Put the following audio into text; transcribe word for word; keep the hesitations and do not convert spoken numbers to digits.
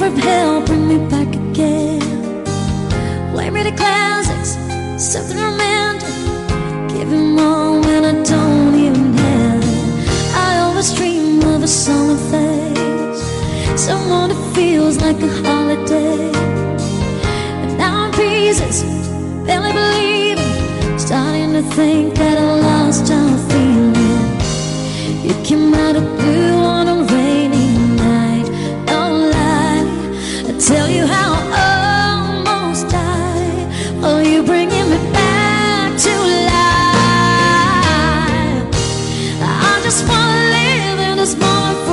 from hell, bring me back again. Play me the classics, something romantic. Give him all when I don't even have it. I always dream of a summer face, someone that feels like a holiday. And now I'm pieces, barely believing, starting to think that I lost all feeling. You came out of blue on a rainy night, no lie, I tell you how I almost died. Oh, you bringing me back to life. I just wanna live in this moment